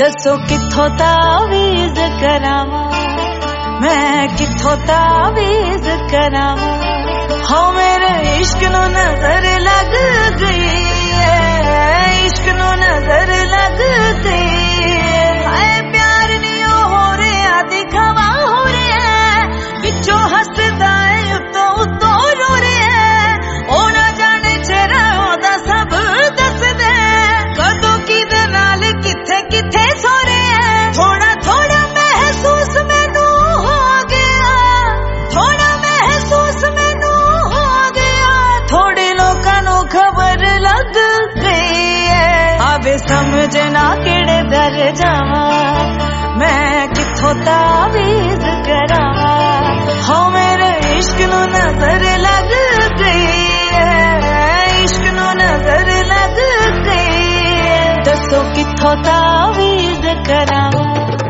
दसो किथों तावीज़ करावां, मैं किथों तावीज़ करावां। हो मेरे इश्क नू नजर लग गई है, इश्क नू नजर लग गई है। प्यार नहीं हो रहा दिखावा हो रहा है, बिचों हसदा है उतों उतों रो रहा है। ओ ना जाने चेहरा ओदा सब दस दे, कदों किदे नाल किथे किथे सो रहा है। थोड़ा थोड़ा महसूस मैनू हो गया, थोड़ा महसूस मैनू हो गया। थोड़े लोकां नू खबर लग गई है, आवे समझ ना किहड़े दर जावां, मैं किथों तावीज़ करावां। हो मेरे इश्क नू नजर लग गई है, इश्क नू नजर लग गई है। दसो किथों तावीज़ करावां।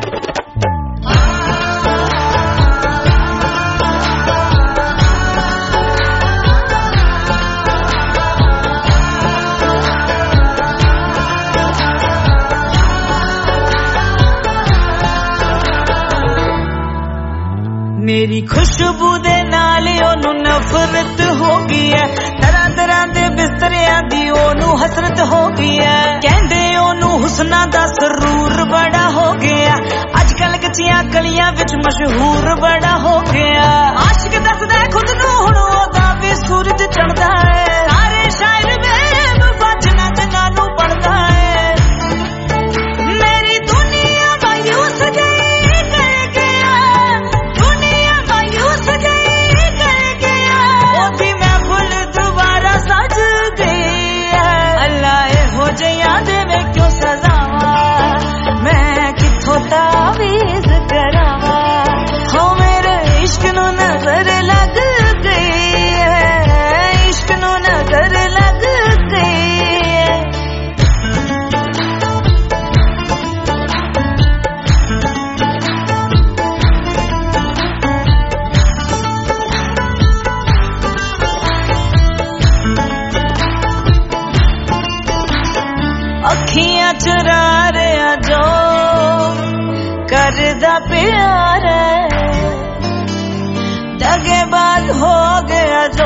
मेरी खुशबू दे नाल ओनू नफरत हो गई है, तरह तरह दे बिस्तरियां दी ओनू हसरत हो गई है। कहंदे ओनू हुस्ना दा सरूर बड़ा हो गया, अजकल कच्चियां गलियां विच मशहूर बड़ा हो गया। आशिक दसदा खुद नू हुण ओदा भी सूरज चढ़दा है, सारे शायर बेवफा जना नू पढ़दा है। मेरी दुनिया मायूस गई कर गया, दुनिया मायूस गई कर गया। ओदी महफिल दोबारा सज गई है, अल्लाह हो जइयां देवे क्यों सजावां, मैं किथों तावीज़ करावां। हो मेरे इश्क नू नजर लग गई है, इश्क नू नजर लग गई है। अखियां चुरा रहा जो करदा प्यार है, दगेबाज हो गया जो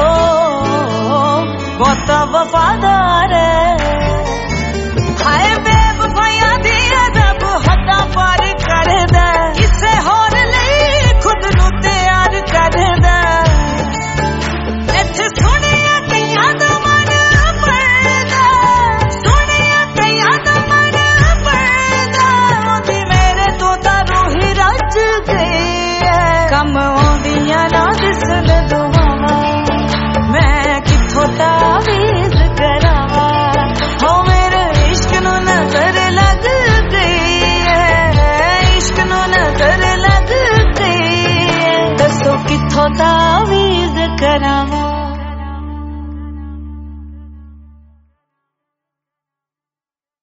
बहुता वफादार है। हाय बेवफाइयां दी अदब हद्दां पार करदा, किसे होर लई खुद नू तैयार करदा। इत्थे सुनिया कईयां दा मन पड़दा, सुनिया कईयां दा मन पड़दा। ओदी मेरे तो रूह ही रज गई है, कम आउंदियां ना दिसन दुआवां, मैं किथों तावीज़ करावां। हो मेरे इश्क नू नजर लग गई है, इश्क नू नजर लग गई है। दसो किथों तावीज़ करावां।